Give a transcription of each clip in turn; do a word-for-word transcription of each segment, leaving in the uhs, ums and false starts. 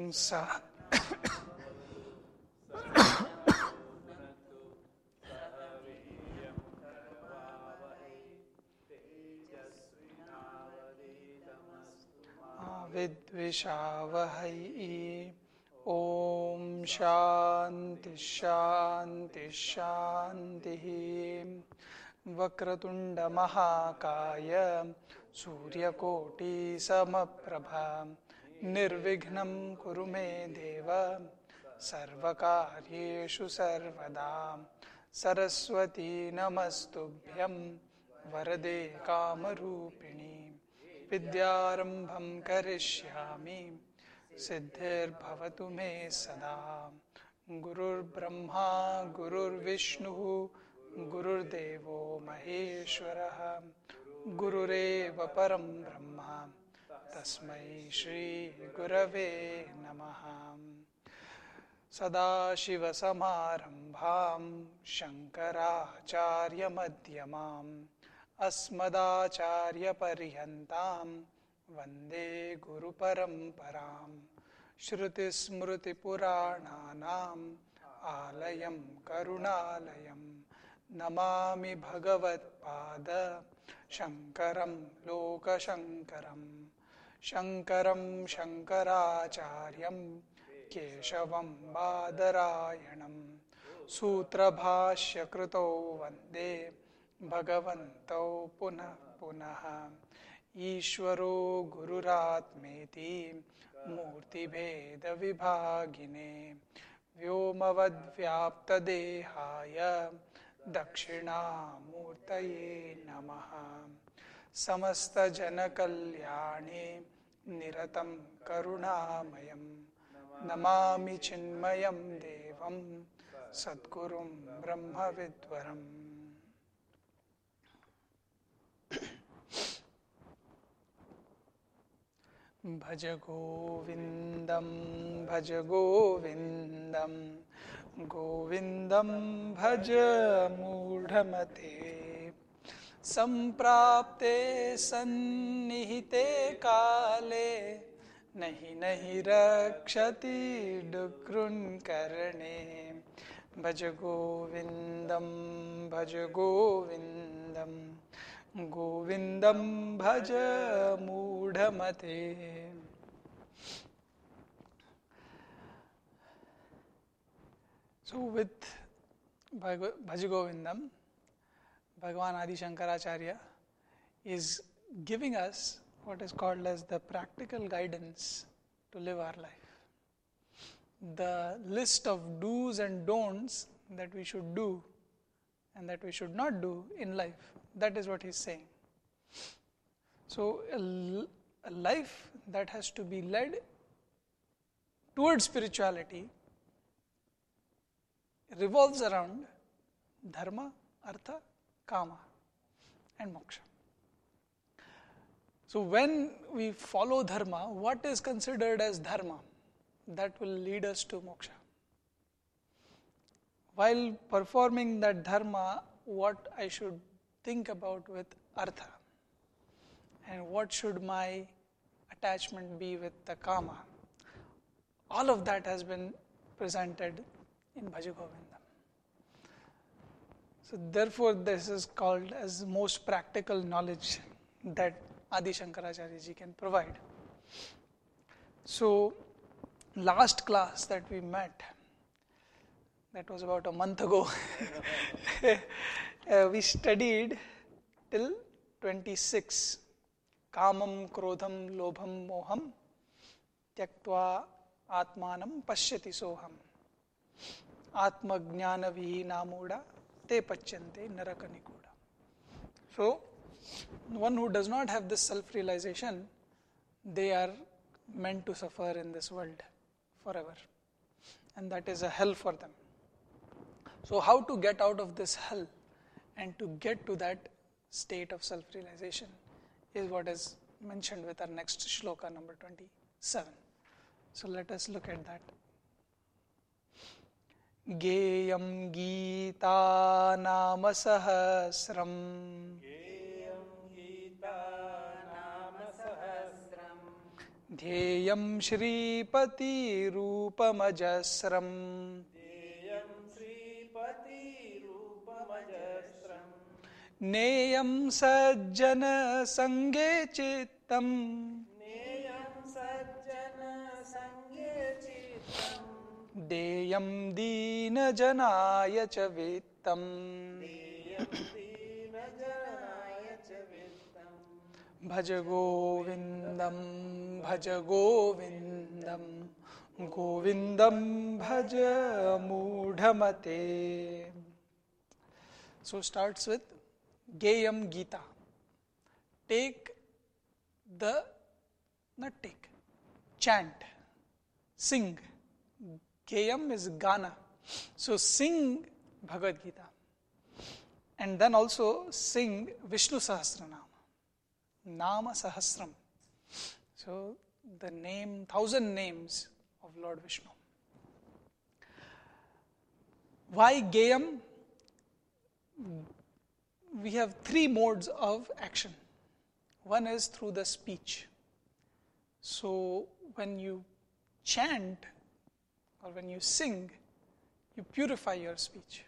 सह विद्विषावहै। ओम शांति शांति शांति। वक्रतुंड महाकाय सूर्यकोटि समप्रभा निर्विघ्नं कुरु मे देव सर्वकार्येषु सर्वदा। सरस्वती नमस्तुभ्यं वरदे कामरूपिणी विद्यारंभं करिष्यामि सिद्धिर्भवतु मे सदा। गुरुर्ब्रह्मा गुरुर्विष्णुः गुरुर्देवो महेश्वरः गुरुरेव परं ब्रह्म तस्मै श्री गुरवे नमः। सदाशिवसमारम्भां शङ्कराचार्यमध्यमाम् अस्मदाचार्यपर्यन्तां वन्दे गुरुपरम्परां। श्रुतिस्मृतिपुराणानाम् आलयं करुणालयं नमामि भगवत्पाद शङ्करं लोकशङ्करं। शङ्करं शङ्कराचार्यं केशवं बादरायणं सूत्रभाष्यकृतौ वन्दे भगवन्तौ पुनः पुनः। ईश्वरो गुरुरात्मेति मूर्तिभेदविभागिने व्योमवद्व्याप्तदेहाय दक्षिणामूर्तये नमः। समस्तजनकल्याणे निरतं करुणामयं नमामि चिन्मयं देवं सद्गुरुं ब्रह्मविद्वरम्। भज गोविन्दं भज गोविन्दं गोविन्दं भज मूढमते। सम्प्राप्ते सन्निहिते काले नहि नहि रक्षति डुक्रुन्करणे। भज गोविन्दं भज गोविन्दं गोविन्दं भज मूढमते। So with Bhaj Govindam, Bhagavan Adi Shankaracharya is giving us what is called as the practical guidance to live our life. The list of do's and don'ts that we should do and that we should not do in life. That is what he is saying. So a, a life that has to be led towards spirituality revolves around dharma, artha, kama and moksha. So when we follow dharma, what is considered as dharma? That will lead us to moksha. While performing that dharma, what I should think about with artha and what should my attachment be with the kama, all of that has been presented in Bhaj Govindam. So therefore this is called as most practical knowledge that Adi Shankaracharya ji can provide. So last class that we met, that was about a month ago, uh, we studied till twenty-six. Kamam, krodham, lobham, moham, tyaktva atmanam pashyati soham. Atma jnana vihina muda te pachyante narakanikuda. So, one who does not have this self-realization, they are meant to suffer in this world forever. And that is a hell for them. So how to get out of this hell and to get to that state of self-realization is what is mentioned with our next shloka number twenty-seven. So let us look at that. Geyam Gita Nama Sahasram ध्येयं श्रीपतिरूपमजस्रम् ध्येयं श्रीपतिरूपमजस्रम् नेयं सज्जनसङ्गे चित्तम् नेयं सज्जनसङ्गे चित्तम् देयं दीनजनाय च वित्तम् देयं दीनजनाय च वित्तम् भज गोविन्दं भज गोविन्दं गोविन्दं भज मूढमते. So starts with Geyam Gita. Take the, not take, chant, sing. Geyam is Gana. So sing Bhagavad Gita. And then also sing Vishnu Sahasranam. Nama Sahasram. So the name, thousand names of Lord Vishnu. Why Geyam? We have three modes of action. One is through the speech. So when you chant or when you sing, you purify your speech.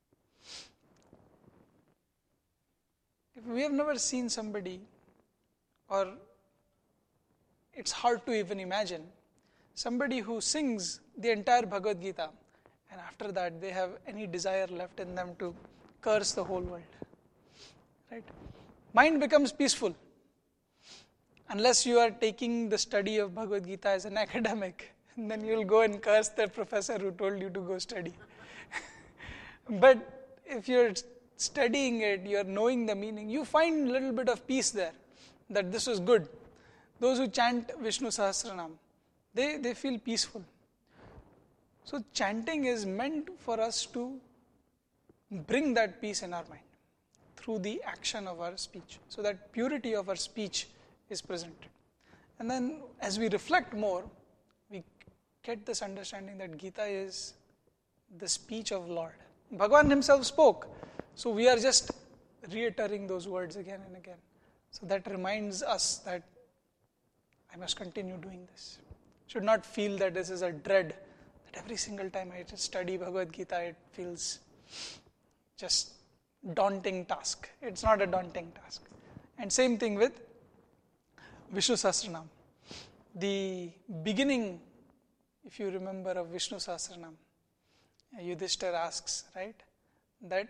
If we have never seen somebody, or it's hard to even imagine, somebody who sings the entire Bhagavad Gita and after that they have any desire left in them to curse the whole world. Right? Mind becomes peaceful. Unless you are taking the study of Bhagavad Gita as an academic, then you will go and curse the professor who told you to go study. But if you're studying it, you're knowing the meaning, you find a little bit of peace there, that this was good. Those who chant Vishnu Sahasranam, they, they feel peaceful. So chanting is meant for us to bring that peace in our mind through the action of our speech. So that purity of our speech is presented. And then as we reflect more, we get this understanding that Gita is the speech of Lord. Bhagavan himself spoke. So we are just reiterating those words again and again. So that reminds us that I must continue doing this. Should not feel that this is a dread, that every single time I just study Bhagavad Gita, it feels just daunting task. It's not a daunting task. And same thing with Vishnu Sahasranam. The beginning, if you remember, of Vishnu Sahasranam, Yudhishthira asks, right, that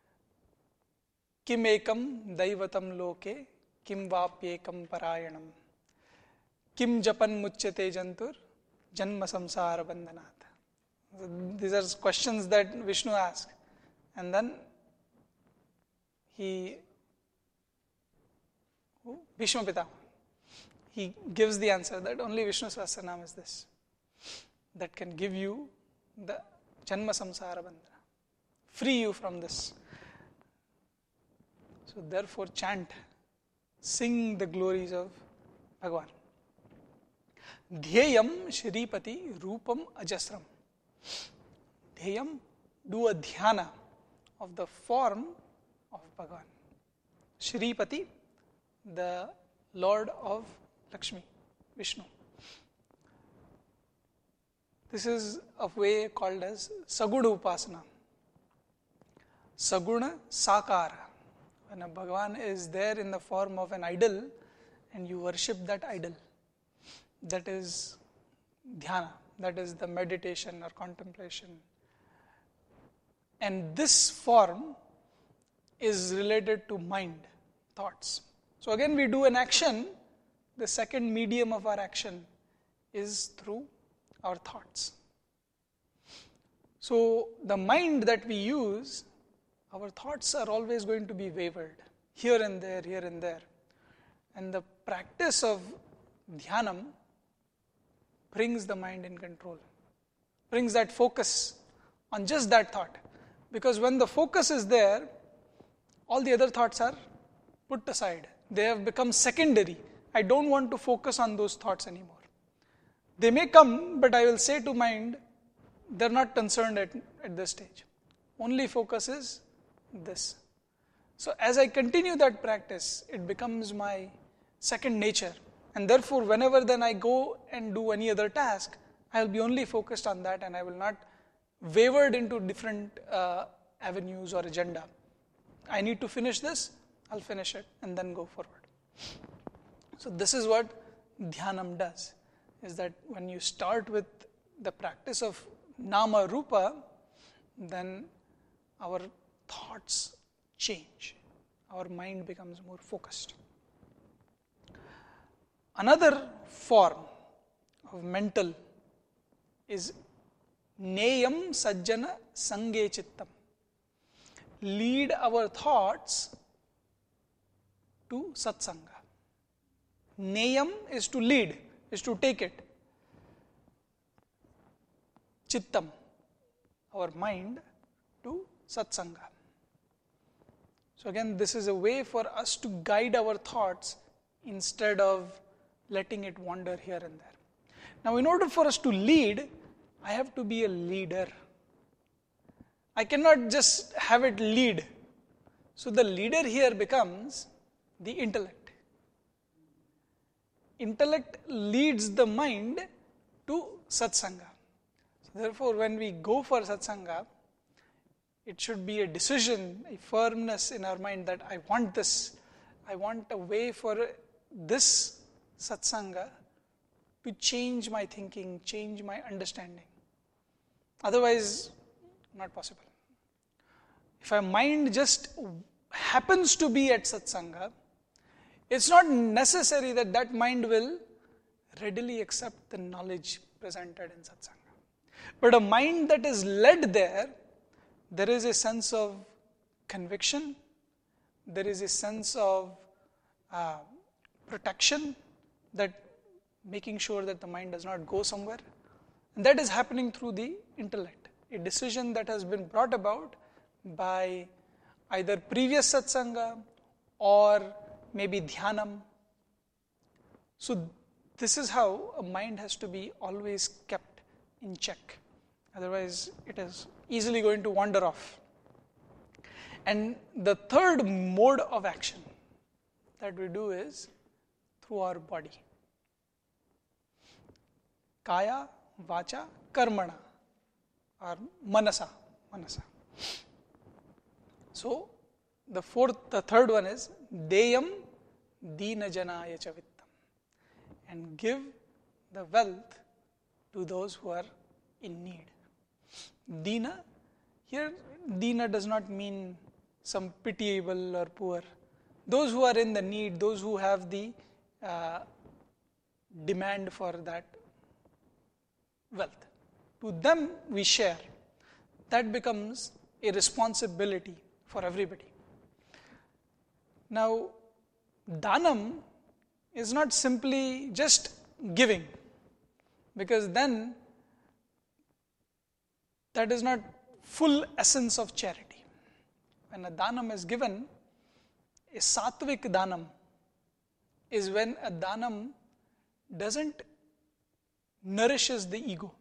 Kim ekam daivatam loke, kim vapyekam parayanam, kim japan muchyate jantur, janma samsara bandhanat. These are questions that Vishnu asks. And then he, Bhishma Pitama, he gives the answer that only Vishnu Sahasranam is this, that can give you the janma samsara bandhana, free you from this. So therefore chant, sing the glories of Bhagavan. Dhyayam Shripati Rupam Ajasram. Dhyayam, do a dhyana of the form of Bhagavan. Shripati, the Lord of Lakshmi, Vishnu. This is a way called as Saguna Upasana. Saguna Sakara. When a Bhagavan is there in the form of an idol and you worship that idol, that is dhyana, that is the meditation or contemplation. And this form is related to mind, thoughts. So again we do an action, the second medium of our action is through our thoughts. So the mind that we use, our thoughts are always going to be wavered, here and there, here and there. And the practice of dhyanam brings the mind in control, brings that focus on just that thought. Because when the focus is there, all the other thoughts are put aside. They have become secondary. I don't want to focus on those thoughts anymore. They may come, but I will say to mind, they're not concerned at, at this stage. Only focus is this. So as I continue that practice, it becomes my second nature. And therefore, whenever then I go and do any other task, I will be only focused on that and I will not wavered into different uh, avenues or agenda. I need to finish this, I'll finish it and then go forward. So this is what Dhyanam does, is that when you start with the practice of Nama Rupa, then our thoughts change. Our mind becomes more focused. Another form of mental is Neyam Sajjana Sange Chittam. Lead our thoughts to Satsanga. Neyam is to lead, is to take it. Chittam, our mind, to Satsanga. So again, this is a way for us to guide our thoughts instead of letting it wander here and there. Now, in order for us to lead, I have to be a leader. I cannot just have it lead. So the leader here becomes the intellect. Intellect leads the mind to Satsanga. So therefore, when we go for Satsanga, it should be a decision, a firmness in our mind that I want this. I want a way for this Satsanga to change my thinking, change my understanding. Otherwise, not possible. If our mind just happens to be at Satsanga, it's not necessary that that mind will readily accept the knowledge presented in Satsanga. But a mind that is led there, there is a sense of conviction, there is a sense of uh, protection, that making sure that the mind does not go somewhere. And that is happening through the intellect, a decision that has been brought about by either previous satsanga or maybe dhyanam. So this is how a mind has to be always kept in check. Otherwise, it is easily going to wander off. And the third mode of action that we do is through our body. Kaya, vacha, karmana, or manasa. manasa. So, the fourth, the third one is deyam dina janaya chavittam, and give the wealth to those who are in need. Dina, here dina does not mean some pitiable or poor. Those who are in the need, those who have the uh, demand for that wealth, to them we share. That becomes a responsibility for everybody. Now, danam is not simply just giving, because then that is not full essence of charity. When a danam is given, a sattvic danam is when a danam doesn't nourishes the ego.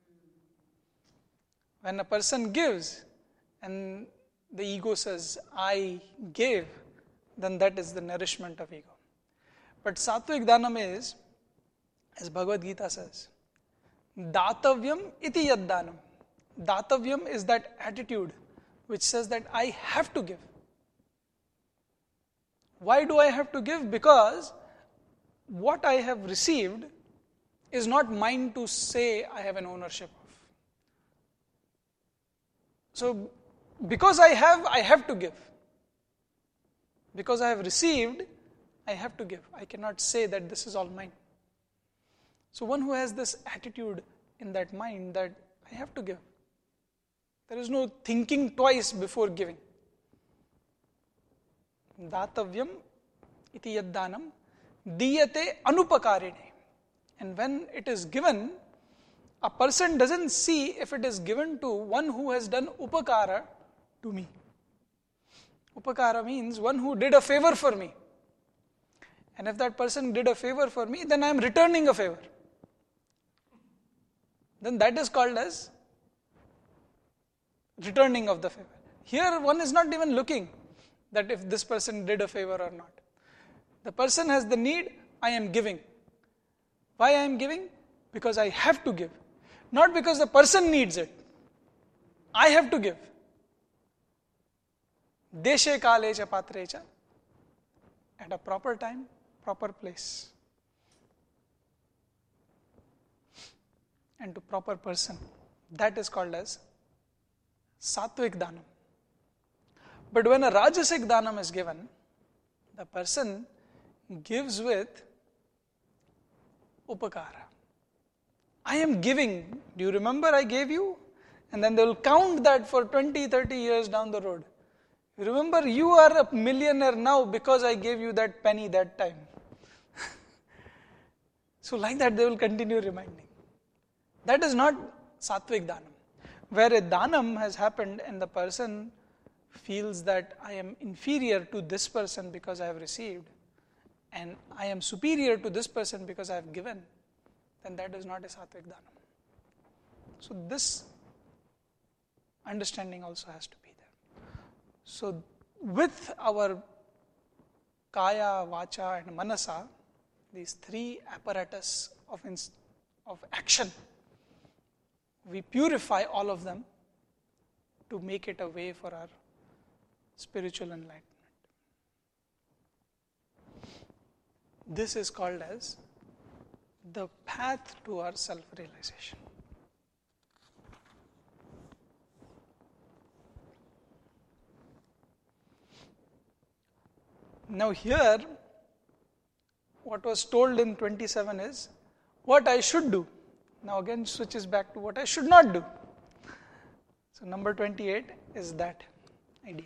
When a person gives and the ego says, I gave, then that is the nourishment of ego. But sattvic danam is, as Bhagavad Gita says, datavyam iti yad danam. Datavyam is that attitude which says that I have to give. Why do I have to give? Because what I have received is not mine to say I have an ownership of. So, because I have, I have to give. Because I have received, I have to give. I cannot say that this is all mine. So, one who has this attitude in that mind that I have to give. There is no thinking twice before giving. Datavyam iti yaddanam diyate anupakarine. And when it is given, a person doesn't see if it is given to one who has done upakara to me. Upakara means one who did a favor for me. And if that person did a favor for me, then I am returning a favor. Then that is called as returning of the favor. Here one is not even looking that if this person did a favor or not. The person has the need, I am giving. Why I am giving? Because I have to give. Not because the person needs it. I have to give. Deshe kale cha patre cha. At a proper time, proper place. And to proper person. That is called as Sattvic Dhanam. But when a Rajasic Dhanam is given, the person gives with upakara. I am giving. Do you remember I gave you? And then they will count that for twenty, thirty years down the road. Remember, you are a millionaire now because I gave you that penny that time. So like that they will continue reminding. That is not Sattvic Dhanam. Where a Dhanam has happened and the person feels that I am inferior to this person because I have received and I am superior to this person because I have given, then that is not a Sattvic Dhanam. So this understanding also has to be there. So with our Kaya, Vacha and Manasa, these three apparatus of, ins- of action, we purify all of them to make it a way for our spiritual enlightenment. This is called as the path to our self-realization. Now here, what was told in twenty-seven is what I should do. Now again switches back to what I should not do. So number twenty-eight is that idea.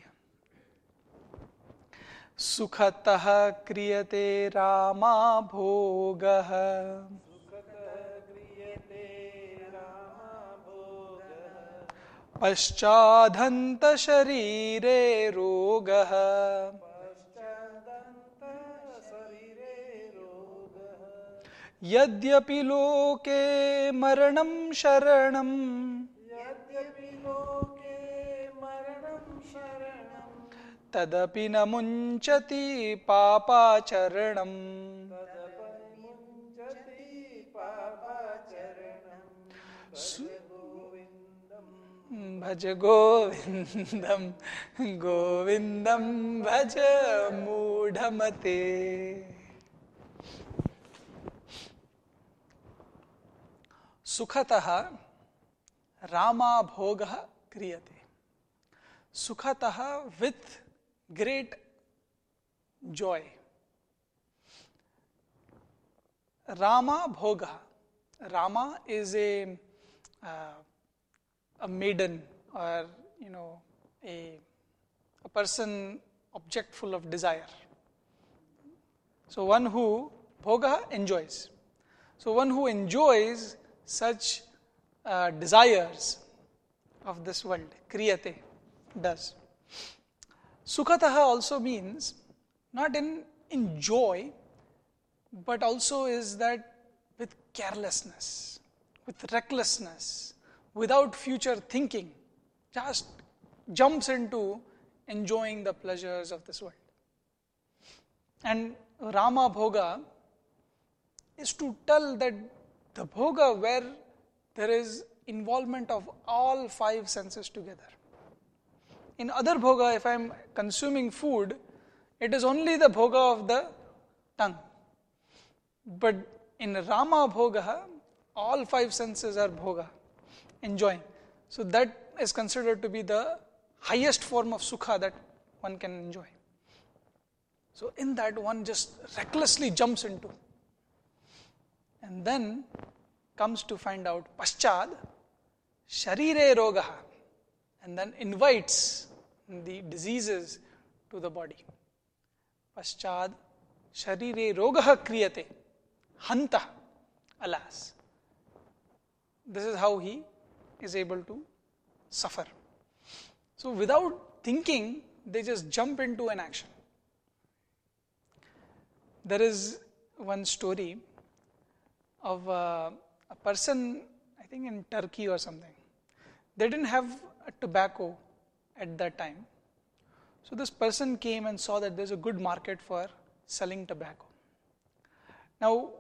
Sukhatah kriyate rama bhogah paschadhanta sharire rogah यद्यपि लोके मरणं शरणं यद्यपि लोके मरणं शरणं तदपि न मुञ्चति पापाचरणं तदपि मुञ्चति पापाचरणं भज गोविन्दं भज गोविन्दं गोविन्दं भज मूढमते. Sukhatah Rama Bhogah Kriyate. Sukhatah with great joy. Rama Bhogah. Rama is a uh, a maiden or you know a a person object full of desire. So one who Bhogah enjoys. So one who enjoys such uh, desires of this world, kriyate, does. Sukhatah also means not in enjoy, but also is that with carelessness, with recklessness, without future thinking, just jumps into enjoying the pleasures of this world. And Rama Bhoga is to tell that the bhoga where there is involvement of all five senses together. In other bhoga, if I am consuming food, it is only the bhoga of the tongue. But in Rama bhoga, all five senses are bhoga, enjoying. So that is considered to be the highest form of sukha that one can enjoy. So in that one just recklessly jumps into. And then comes to find out paschad sharire rogaha, and then invites the diseases to the body. Paschad sharire rogaha kriyate hanta, alas. This is how he is able to suffer. So without thinking, they just jump into an action. There is one story of uh, a person, I think in Turkey or something. They didn't have a tobacco at that time. So this person came and saw that there's a good market for selling tobacco. Now,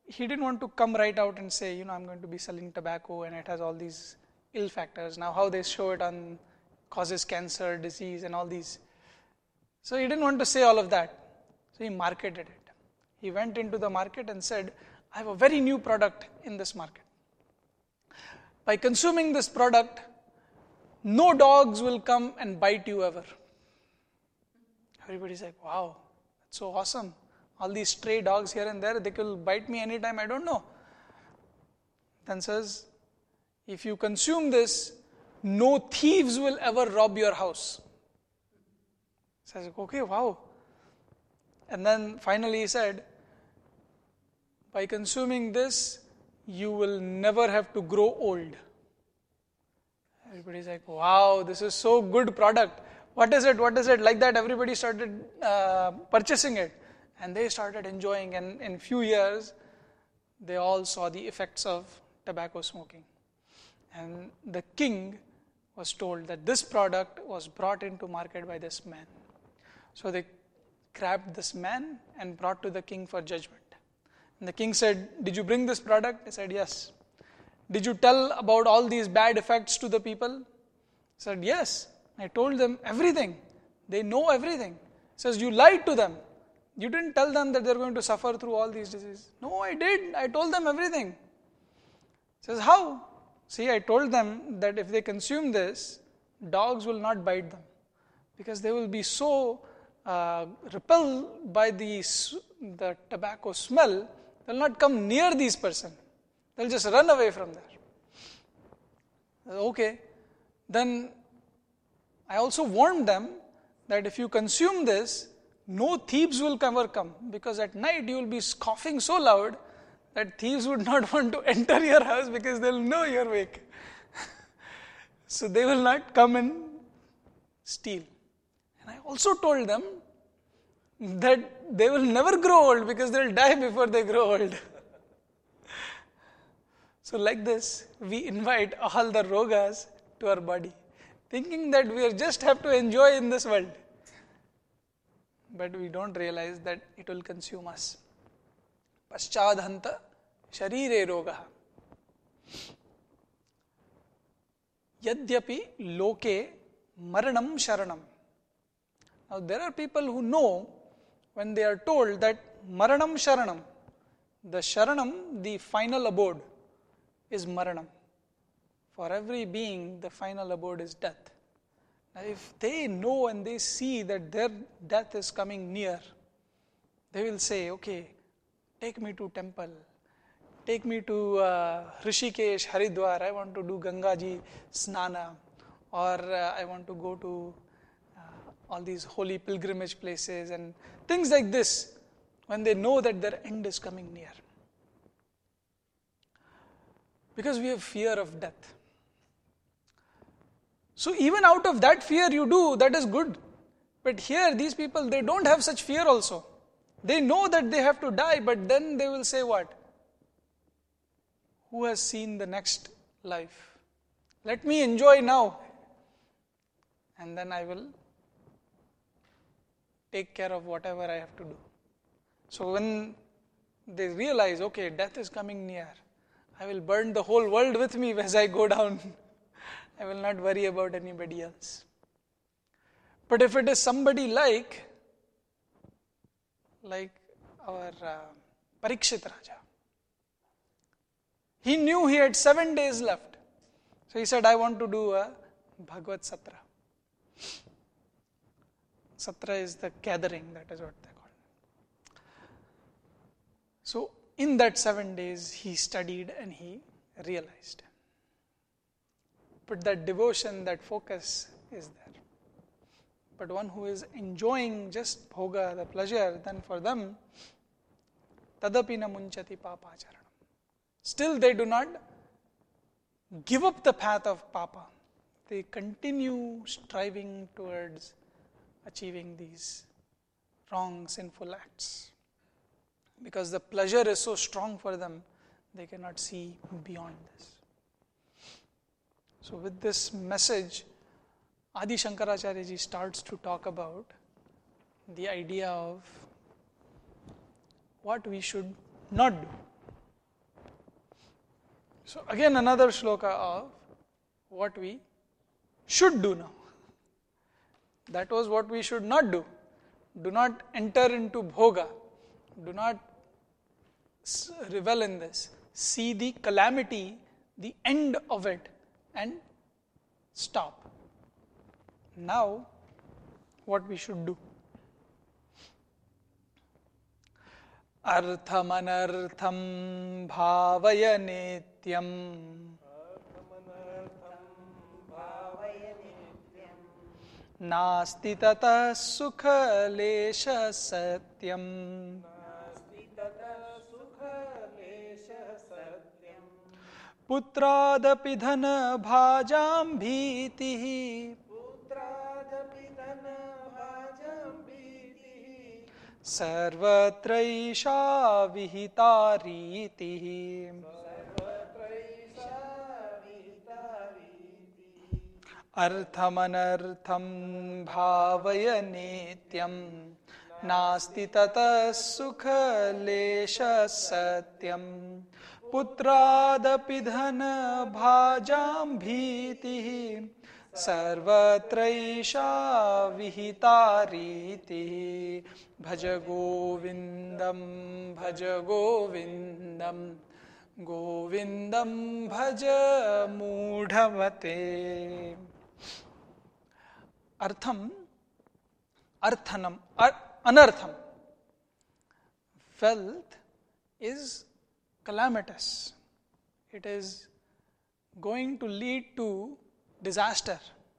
he didn't want to come right out and say, you know, I'm going to be selling tobacco and it has all these ill factors. Now how they show it on causes cancer, disease and all these. So he didn't want to say all of that. So he marketed it. He went into the market and said, I have a very new product in this market. By consuming this product, no dogs will come and bite you ever. Everybody's like, wow, that's so awesome. All these stray dogs here and there, they will bite me anytime, I don't know. Then says, if you consume this, no thieves will ever rob your house. Says, okay, wow. And then finally he said, by consuming this, you will never have to grow old. Everybody's like, wow, this is so good product. What is it? What is it? Like that, everybody started uh, purchasing it. And they started enjoying. And in few years, they all saw the effects of tobacco smoking. And the king was told that this product was brought into market by this man. So they grabbed this man and brought to the king for judgment. And the king said, did you bring this product? He said, yes. Did you tell about all these bad effects to the people? He said, yes. I told them everything. They know everything. He says, you lied to them. You didn't tell them that they're going to suffer through all these diseases. No, I did. I told them everything. He says, how? See, I told them that if they consume this, dogs will not bite them. Because they will be so uh, repelled by the, the tobacco smell, they'll not come near these person. They'll just run away from there. Okay. Then I also warned them that if you consume this, no thieves will ever come. Because at night you will be coughing so loud that thieves would not want to enter your house because they'll know you're awake. So they will not come and steal. And I also told them that they will never grow old because they'll die before they grow old. So like this, we invite all the rogas to our body, thinking that we just have to enjoy in this world. But we don't realize that it will consume us. Paschadhanta sharire rogaha. Yadyapi loke maranam sharanam. Now there are people who know when they are told that maranam sharanam, the sharanam, the final abode, is maranam. For every being, the final abode is death. Now if they know and they see that their death is coming near, they will say, okay, take me to temple, take me to uh, Rishikesh, Haridwar, I want to do Gangaji Snana, or uh, I want to go to uh, all these holy pilgrimage places and things like this, when they know that their end is coming near. Because we have fear of death. So even out of that fear you do, that is good. But here, these people, they don't have such fear also. They know that they have to die, but then they will say what? Who has seen the next life? Let me enjoy now. And then I will take care of whatever I have to do. So when they realize, okay, death is coming near, I will burn the whole world with me as I go down. I will not worry about anybody else. But if it is somebody like, like our uh, Parikshit Raja, he knew he had seven days left. So he said, I want to do a Bhagavad Satra. Satra is the gathering, that is what they call it. So in that seven days, he studied and he realized. But that devotion, that focus is there. But one who is enjoying just bhoga, the pleasure, then for them, tadapi na munchati papacharanam. Still they do not give up the path of papa. They continue striving towards achieving these wrong, sinful acts. Because the pleasure is so strong for them, they cannot see beyond this. So with this message, Adi Shankaracharya ji starts to talk about the idea of what we should not do. So again another shloka of what we should do now. That was what we should not do. Do not enter into bhoga. Do not revel in this. See the calamity, the end of it, and stop. Now, what we should do? Artham anartham bhavaya nityam. Nasti tata sukha lesha satyam. Putradapi dhana bhajam bhitihi. Sarvatraisha vihitaritihi. Artham anartham bhavaya nityam. Nasti tata sukha lesha satyam. Putradapi dhana bhajam bhitihi. Sarvatraisha vihitaritihi. Bhaja govindam, bhaja govindam. Govindam bhaja mudhavate. Artham, arthanam, ar, anartham. Wealth is calamitous. It is going to lead to disaster.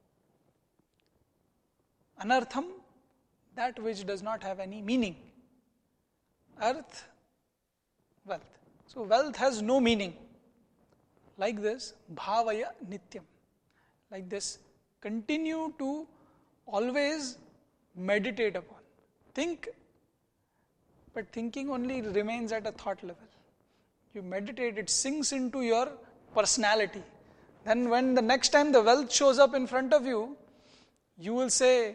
Anartham, that which does not have any meaning. Arth, wealth. So wealth has no meaning. Like this, bhavaya nityam. Like this, continue to always meditate upon. Think, but thinking only remains at a thought level. You meditate, it sinks into your personality. Then when the next time the wealth shows up in front of you, you will say,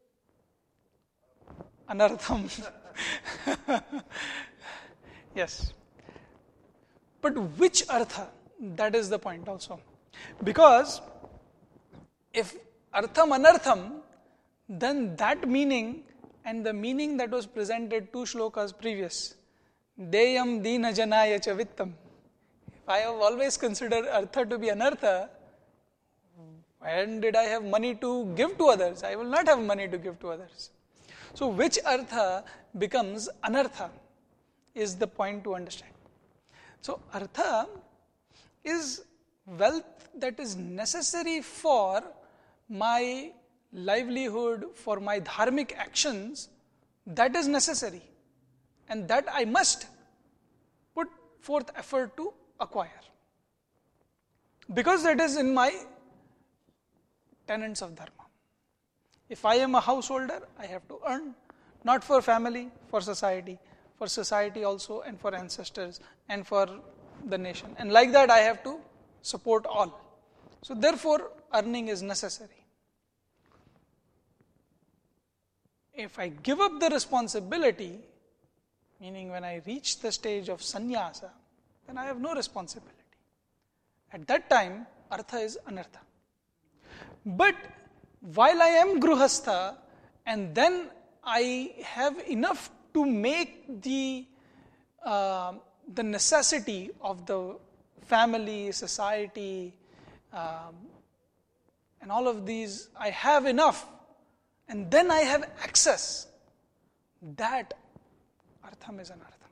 anartham. Yes. But which artha? That is the point also. Because if artham anartham, then that meaning and the meaning that was presented two shlokas previous, deyam dina janaya cha vittam. If I have always considered artha to be anartha, when did I have money to give to others? I will not have money to give to others. So which artha becomes anartha is the point to understand. So artha is wealth that is necessary for my livelihood, for my dharmic actions. That is necessary. And that I must put forth effort to acquire. Because that is in my tenets of dharma. If I am a householder, I have to earn, not for family, for society, for society also, and for ancestors, and for the nation. And like that, I have to support all. So therefore, earning is necessary. If I give up the responsibility, meaning when I reach the stage of sannyasa, then I have no responsibility. At that time, artha is anartha. But while I am gruhastha, and then I have enough to make the uh, the necessity of the family, society, um, and all of these, I have enough, and then I have access. That artham is anartha.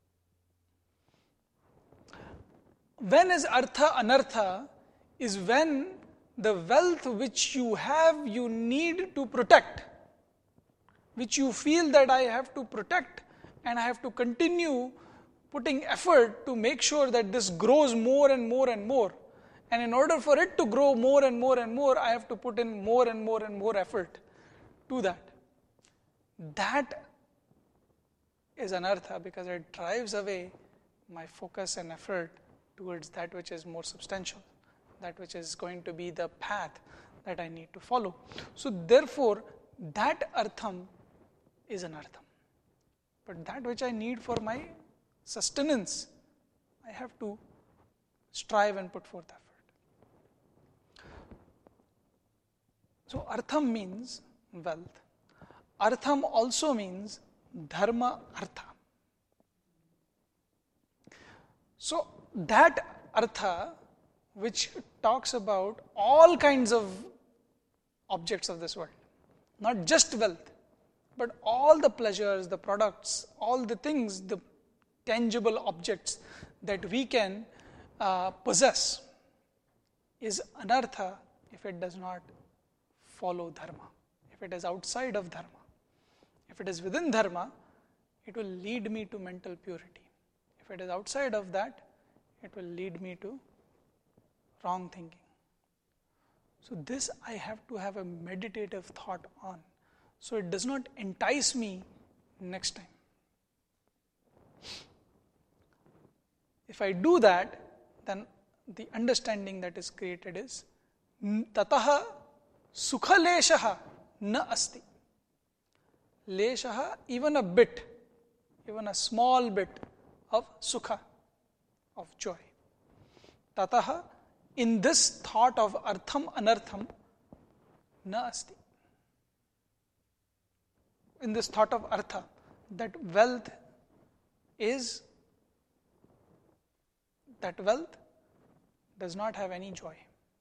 When is artha anartha? Is when the wealth which you have, you need to protect, which you feel that I have to protect and I have to continue putting effort to make sure that this grows more and more and more. And in order for it to grow more and more and more, I have to put in more and more and more effort to that. That is anartha because it drives away my focus and effort towards that which is more substantial, that which is going to be the path that I need to follow. So therefore, that artham is an artham. But that which I need for my sustenance, I have to strive and put forth effort. So artham means wealth. Artham also means dharma artha. So that artha which talks about all kinds of objects of this world, not just wealth, but all the pleasures, the products, all the things, the tangible objects that we can uh, possess, is anartha if it does not follow dharma, if it is outside of dharma. If it is within dharma, it will lead me to mental purity. If it is outside of that, it will lead me to wrong thinking. So this I have to have a meditative thought on, so it does not entice me next time. If I do that, then the understanding that is created is tataha sukha leshaha na asti. Leshaha, even a bit, even a small bit of sukha, of joy. Tataha, in this thought of artham anartham, na asti. In this thought of artha, that wealth is, that wealth does not have any joy.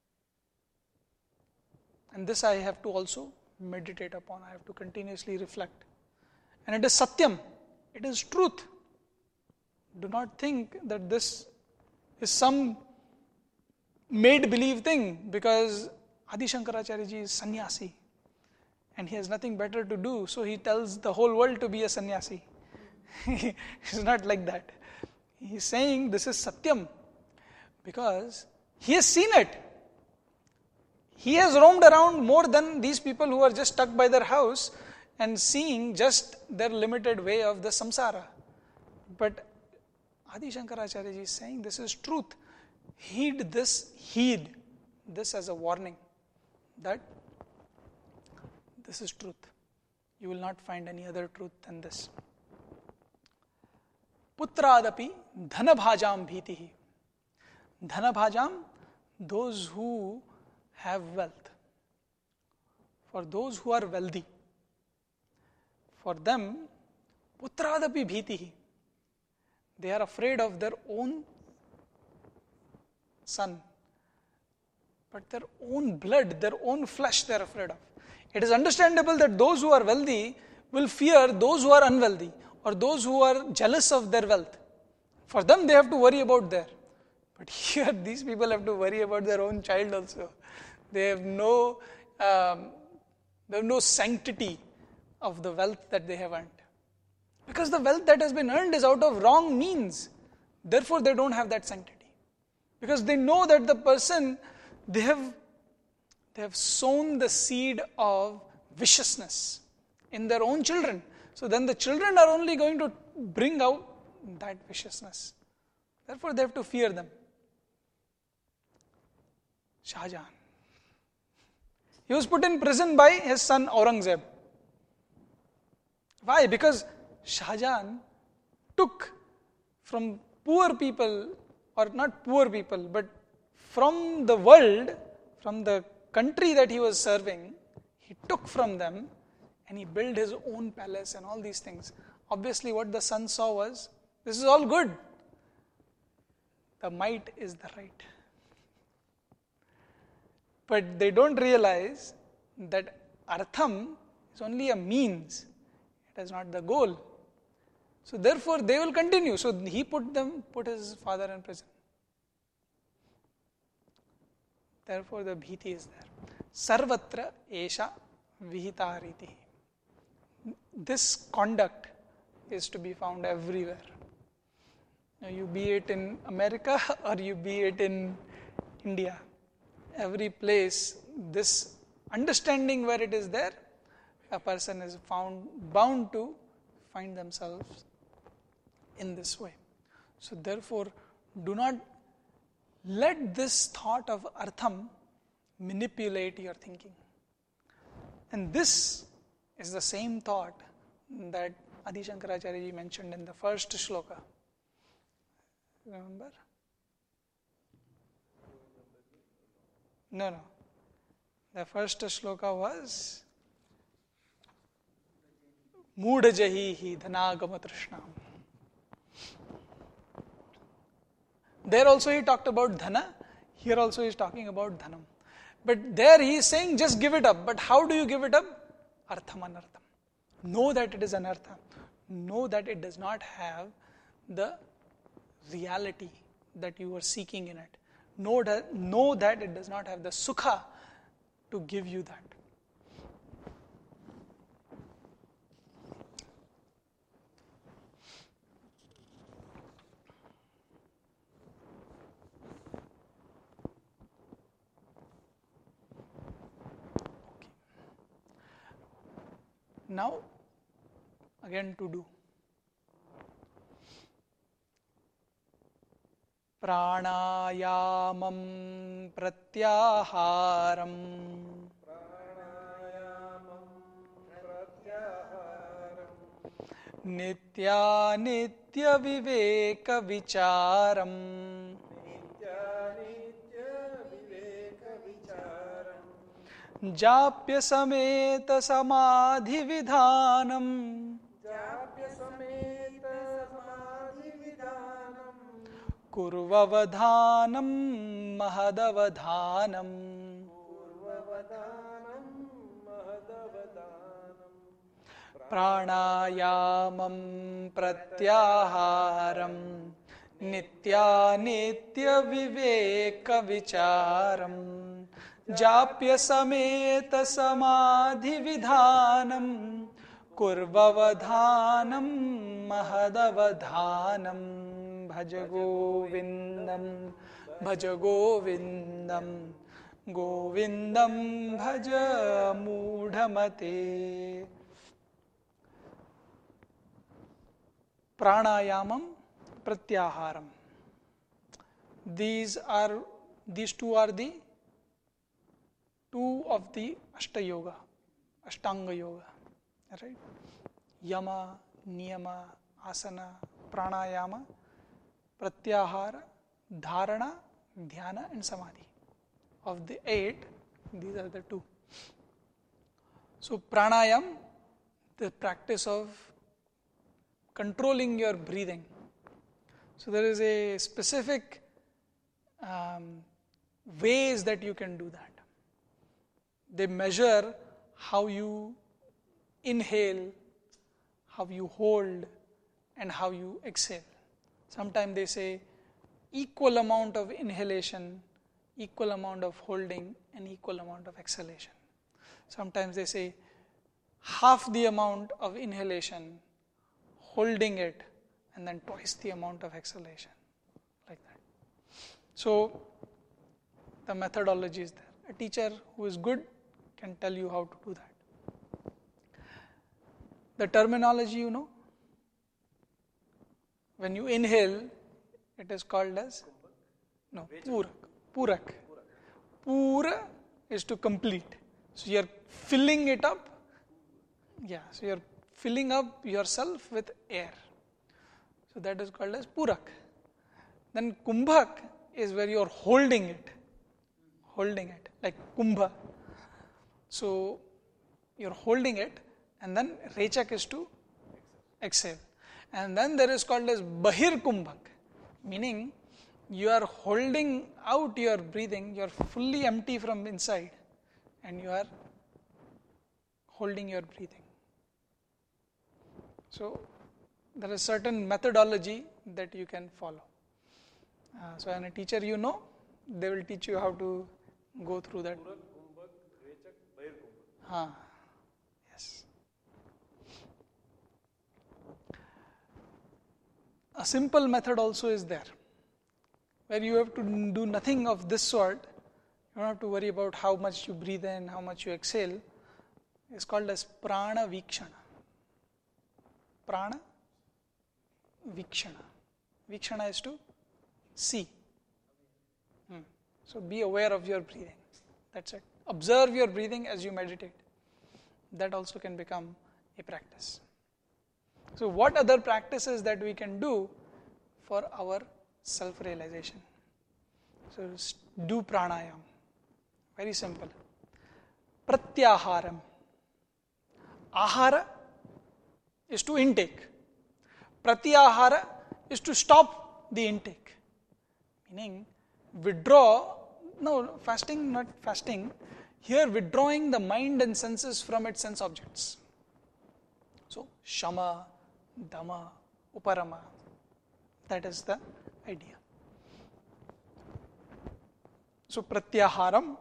And this I have to also meditate upon. I have to continuously reflect. And it is satyam. It is truth. Do not think that this is some made-believe thing because Adi Shankaracharya ji is sannyasi and he has nothing better to do, so he tells the whole world to be a sannyasi. It's not like that. He is saying this is satyam because he has seen it. He has roamed around more than these people who are just stuck by their house and seeing just their limited way of the samsara. But Adi Shankaracharya ji is saying this is truth. Heed this, heed this as a warning that this is truth. You will not find any other truth than this. Putradapi dhanabhajam bhitihi. Dhanabhajam, those who have wealth. For those who are wealthy, for them, putradapi bhitihi. They are afraid of their own son, but their own blood, their own flesh they are afraid of. It is understandable that those who are wealthy will fear those who are unwealthy or those who are jealous of their wealth. For them, they have to worry about their. But here, these people have to worry about their own child also. They have no, um, they have no sanctity of the wealth that they have earned. Because the wealth that has been earned is out of wrong means. Therefore, they don't have that sanctity. Because they know that the person, they have, they have sown the seed of viciousness in their own children. So then the children are only going to bring out that viciousness. Therefore, they have to fear them. Shah Jahan. He was put in prison by his son Aurangzeb. Why? Because Shah Jahan took from poor people, or not poor people, but from the world, from the country that he was serving, he took from them and he built his own palace and all these things. Obviously, what the son saw was, this is all good. The might is the right. But they don't realize that artham is only a means. It is not the goal. So therefore, they will continue. So he put them, put his father in prison. Therefore, the bhiti is there. Sarvatra esha vihita riti. This conduct is to be found everywhere. Now, you be it in America or you be it in India. Every place, this understanding where it is there, a person is found bound to find themselves in this way. So therefore, do not let this thought of artham manipulate your thinking. And this is the same thought that Adi Shankaracharya ji mentioned in the first shloka. Remember? No, no. The first shloka was Moodhajahihi dhanagama trishnam. There also he talked about dhana. Here also he is talking about dhanam. But there he is saying just give it up. But how do you give it up? Artham anartham. Know that it is anartha. Know that it does not have the reality that you are seeking in it. Know that, know that it does not have the sukha to give you that. Now, again to do. Pranayamam pratyaharam Pranayamam pratyaharam nitya nitya viveka vicharam nitya nitya viveka vicharam japya sameta samadhi vidhanam japya sameta samadhi vidhanam kurvavadhanam mahadavadhanam purvavadhanam mahadavadhanam pranayamam pratyaharam nitya nitya viveka vicharam japya sameta samadhi vidhanam kurvavadhanam mahadavadhanam bhaj govindam bhaj govindam govindam bhaj moodhamate. Pranayamam pratyaharam. These are these two are the two of the Ashta Yoga, Ashtanga Yoga, right? Yama, Niyama, Asana, Pranayama, Pratyahara, Dharana, Dhyana and Samadhi. Of the eight, these are the two. So Pranayam, the practice of controlling your breathing. So there is a specific um, ways that you can do that. They measure how you inhale, how you hold, and how you exhale. Sometimes they say equal amount of inhalation, equal amount of holding, and equal amount of exhalation. Sometimes they say half the amount of inhalation, holding it, and then twice the amount of exhalation, like that. So the methodology is there. A teacher who is good can tell you how to do that. The terminology you know. When you inhale, it is called as no purak. Purak. Pura is to complete. So you are filling it up. Yeah. So you are filling up yourself with air. So that is called as purak. Then kumbhak is where you are holding it. Holding it like kumbha. So you are holding it, and then rechak is to exhale. And then there is called as bahir kumbhak, meaning you are holding out your breathing, you are fully empty from inside, and you are holding your breathing. So there is certain methodology that you can follow. Uh, so when a teacher you know, they will teach you how to go through that. Huh. Yes. A simple method also is there, where you have to do nothing of this sort. You don't have to worry about how much you breathe in, how much you exhale. It's called as prana vikshana. Prana vikshana. Vikshana is to see. Hmm. So be aware of your breathing. That's it. Observe your breathing as you meditate. That also can become a practice. So what other practices that we can do for our self-realization? So do pranayam. Very simple. Pratyaharam. Ahara is to intake. Pratyahara is to stop the intake. Meaning, withdraw, no, fasting, not fasting. Here, withdrawing the mind and senses from its sense objects. So, Shama, Dhamma, Uparama. That is the idea. So, Pratyaharam,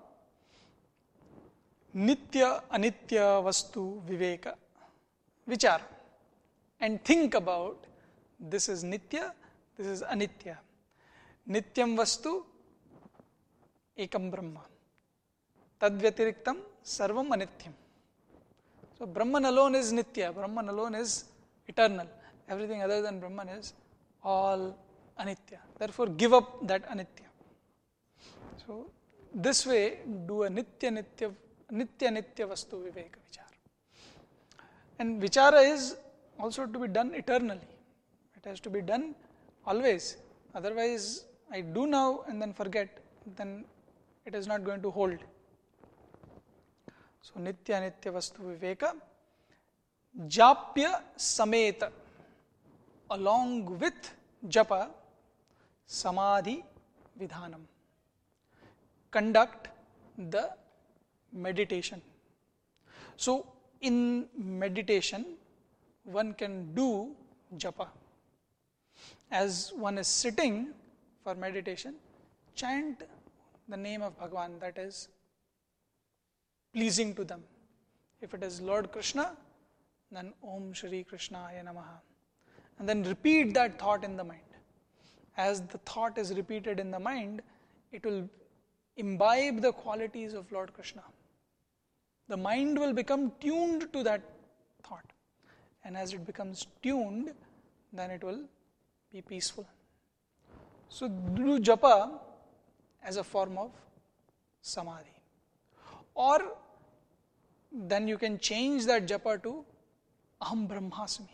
Nitya, Anitya, Vastu, Viveka, Vichar. And think about, this is Nitya, this is Anitya. Nityam Vastu, Ekam Brahma. Tadvyatiriktam, Sarvam Anityam. So, Brahman alone is Nitya, Brahman alone is eternal. Everything other than Brahman is all Anitya. Therefore, give up that Anitya. So, this way, do a Nitya Nitya, Nitya Nitya Vastu Viveka Vichara. And Vichara is also to be done eternally. It has to be done always. Otherwise, I do now and then forget, then it is not going to hold. So, Nitya Nitya Vastu Viveka, Japya Sameta, along with Japa, Samadhi Vidhanam. Conduct the meditation. So, in meditation, one can do Japa. As one is sitting for meditation, chant the name of Bhagavan that is pleasing to them. If it is Lord Krishna, then Om Shri Krishnaya Namaha. And then repeat that thought in the mind. As the thought is repeated in the mind, it will imbibe the qualities of Lord Krishna. The mind will become tuned to that thought. And as it becomes tuned, then it will be peaceful. So do japa as a form of samadhi. Or then you can change that japa to Aham Brahmasmi.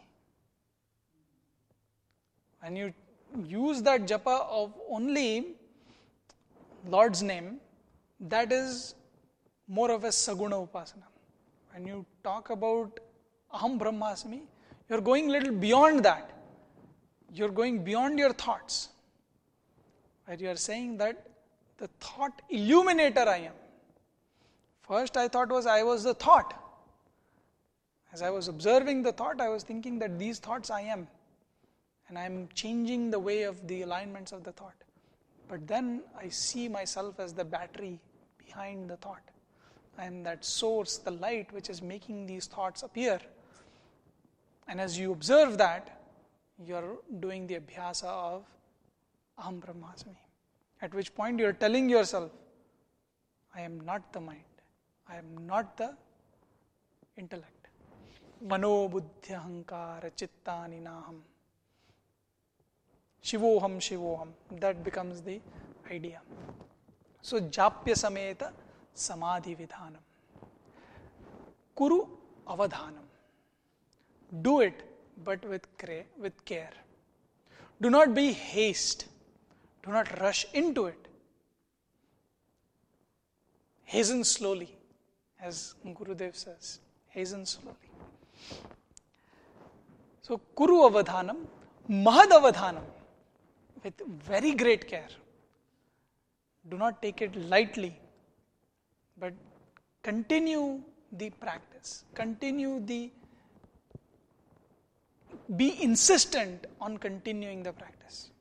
When you use that japa of only Lord's name, that is more of a saguna upasana. When you talk about Aham Brahmasmi, you're going a little beyond that. You're going beyond your thoughts. Where you are saying that the thought illuminator I am. First I thought was I was the thought. As I was observing the thought, I was thinking that these thoughts I am. And I am changing the way of the alignments of the thought. But then I see myself as the battery behind the thought. I am that source, the light which is making these thoughts appear. And as you observe that, you are doing the abhyasa of Aham Brahmasmi. At which point you are telling yourself, I am not the mind. I am not the intellect. Mano buddhi ahankara chittani naham. Shivoham Shivoham. That becomes the idea. So, Japya Sameta Samadhi Vidhanam. Kuru Avadhanam. Do it, but with with care. Do not be haste. Do not rush into it. Hasten slowly, as Gurudev says. Hasten slowly. So, Kuru Avadhanam, Mahad Avadhanam, with very great care. Do not take it lightly, but continue the practice. Continue the, be insistent on continuing the practice.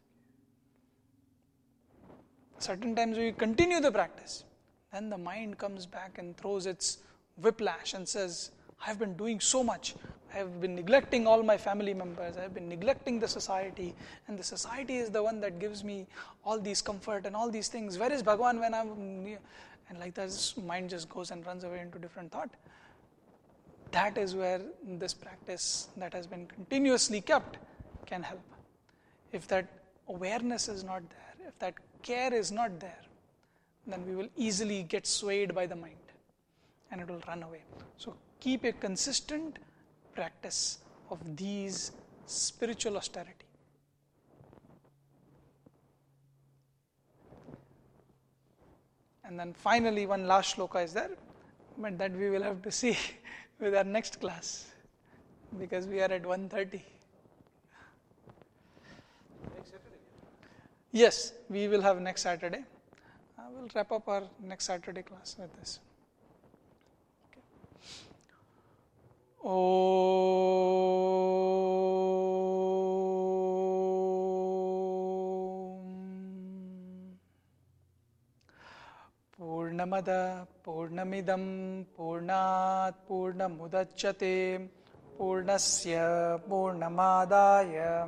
Certain times we continue the practice, then the mind comes back and throws its whiplash and says, I have been doing so much. I have been neglecting all my family members. I have been neglecting the society. And the society is the one that gives me all these comfort and all these things. Where is Bhagavan when I'm near? And like that, mind just goes and runs away into different thought. That is where this practice that has been continuously kept can help. If that awareness is not there, if that care is not there, then we will easily get swayed by the mind and it will run away. So keep a consistent practice of these spiritual austerity. And then finally one last shloka is there, but that we will have to see with our next class, because we are at one thirty. Yes, we will have next Saturday. I will wrap up our next Saturday class with this. Okay. Om Purnamada Purnamidam Purnat Purnamudachyate Purnasya Purnamadaya